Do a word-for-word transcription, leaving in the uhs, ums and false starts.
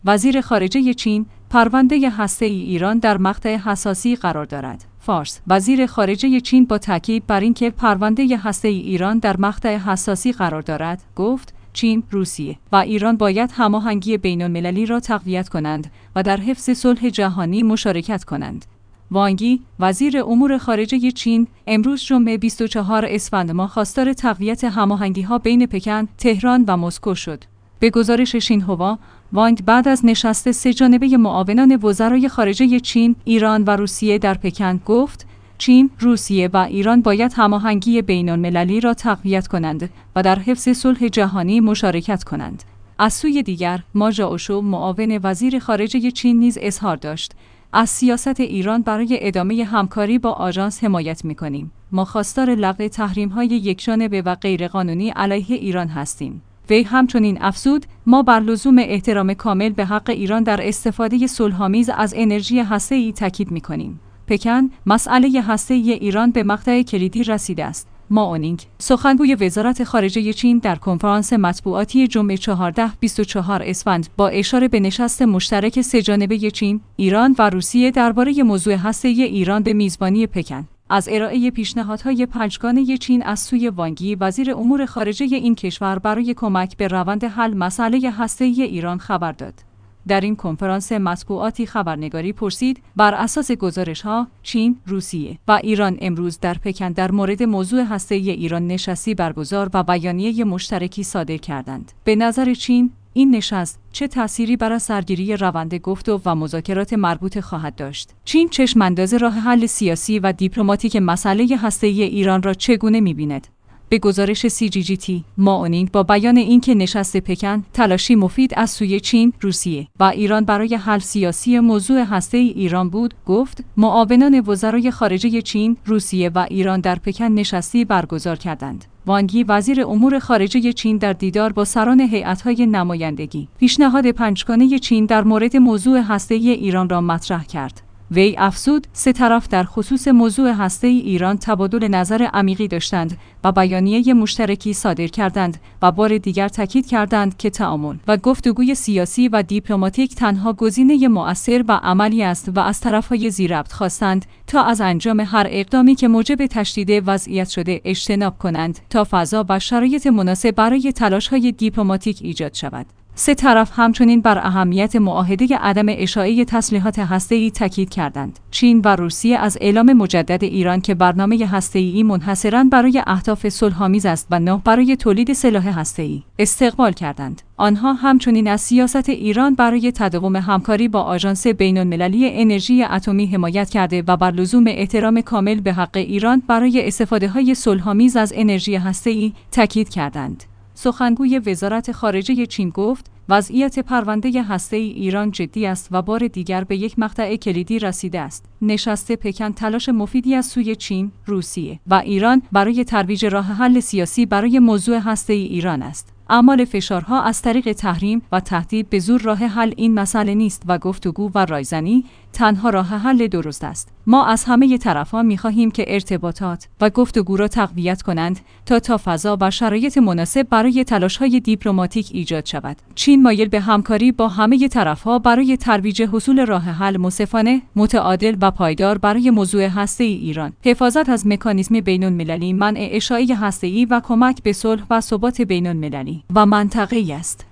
وزیر خارجه چین: پرونده هسته‌ای ایران در مقطع حساسی قرار دارد. فارس: وزیر خارجه چین با تاکید بر اینکه پرونده هسته‌ای ایران در مقطع حساسی قرار دارد، گفت چین، روسیه و ایران باید هماهنگی بین‌المللی را تقویت کنند و در حفظ صلح جهانی مشارکت کنند. وانگ یی، وزیر امور خارجه چین، امروز جمعه بیست و چهارم اسفند ماه خواستار تقویت هماهنگی‌ها بین پکن، تهران و مسکو شد. به گزارش شینهوا، وانگ بعد از نشست سه‌جانبه معاونان وزرای خارجه چین، ایران و روسیه در پکن گفت: چین، روسیه و ایران باید هماهنگی بین‌المللی را تقویت کنند و در حفظ صلح جهانی مشارکت کنند. از سوی دیگر، ما ژائوشو، معاون وزیر خارجه چین نیز اظهار داشت: از سیاست ایران برای ادامه همکاری با آژانس حمایت می‌کنیم. ما خواستار لغو تحریم‌های یکجانبه و غیرقانونی علیه ایران هستیم. وی همچنین افزود: ما بر لزوم احترام کامل به حق ایران در استفاده صلح‌آمیز از انرژی هسته‌ای تاکید می‌کنیم. پکن: مسئله هسته‌ای ایران به مقطع کلیدی رسیده است. ما اونینگ، سخنگوی وزارت خارجه چین، در کنفرانس مطبوعاتی جمعه چهاردهم بیست و چهارم اسفند با اشاره به نشست مشترک سه‌جانبه چین، ایران و روسیه درباره موضوع هسته‌ای ایران به میزبانی پکن، از ارائه پیشنهادهای پنجگانه چین از سوی وانگ یی، وزیر امور خارجه این کشور، برای کمک به روند حل مسئله هسته‌ای ایران خبر داد. در این کنفرانس مطبوعاتی خبرنگاری پرسید: بر اساس گزارش‌ها، چین، روسیه و ایران امروز در پکن در مورد موضوع هسته‌ای ایران نشستی برگزار و بیانیه مشترکی صادر کردند. به نظر چین، این نشست چه تأثیری بر سرگیری روند گفتگو و مذاکرات مربوطه خواهد داشت؟ چین چشم‌انداز راه حل سیاسی و دیپلماتیک مسئله هسته‌ای ایران را چگونه می‌بیند؟ به گزارش سی جی جی تی، ماونینگ با بیان اینکه نشست پکن تلاشی مفید از سوی چین، روسیه و ایران برای حل سیاسی موضوع هسته‌ای ایران بود، گفت: معاونان وزرای خارجه چین، روسیه و ایران در پکن نشستی برگزار کردند. وانگ یی، وزیر امور خارجه چین، در دیدار با سران هیئت‌های نمایندگی، پیشنهاد پنجگانه چین در مورد موضوع هسته‌ای ایران را مطرح کرد. وی افزود: سه طرف در خصوص موضوع هسته‌ای ایران تبادل نظر عمیقی داشتند و بیانیه مشترکی صادر کردند و بار دیگر تاکید کردند که تعامل و گفتگوی سیاسی و دیپلماتیک تنها گزینه مؤثر و عملی است و از طرف‌های ذی‌ربط خواستند تا از انجام هر اقدامی که موجب تشدید وضعیت شده اجتناب کنند تا فضا و شرایط مناسب برای تلاش‌های دیپلماتیک ایجاد شود. سه طرف همچنین بر اهمیت معاهده عدم اشاعه تسلیحات هسته‌ای تاکید کردند. چین و روسیه از اعلام مجدد ایران که برنامه هسته‌ای منحصراً برای اهداف صلح‌آمیز است و نه برای تولید سلاح هسته‌ای استقبال کردند. آنها همچنین از سیاست ایران برای تداوم همکاری با آژانس بین‌المللی انرژی اتمی حمایت کرده و بر لزوم احترام کامل به حق ایران برای استفاده‌های صلح‌آمیز از انرژی هسته‌ای تاکید کردند. سخنگوی وزارت خارجه چین گفت: وضعیت پرونده هسته‌ای ایران جدی است و بار دیگر به یک مقطع کلیدی رسیده است. نشست پکن تلاش مفیدی از سوی چین، روسیه و ایران برای ترویج راه حل سیاسی برای موضوع هسته‌ای ایران است. اعمال فشارها از طریق تحریم و تهدید به زور راه حل این مسئله نیست و گفتگو و رایزنی تنها راه حل درست است. ما از همه طرفان می‌خواهیم که ارتباطات و گفتگو را تقویت کنند تا تا فضا و شرایط مناسب برای تلاش‌های دیپلماتیک ایجاد شود. چین مایل به همکاری با همه طرف‌ها برای ترویج حصول راه حل منصفانه، متعادل و پایدار برای موضوع هسته‌ای ایران، حفاظت از مکانیزم بین‌المللی، منع اشاعه هسته‌ای و کمک به صلح و ثبات بین‌المللی و منطقه‌ای است.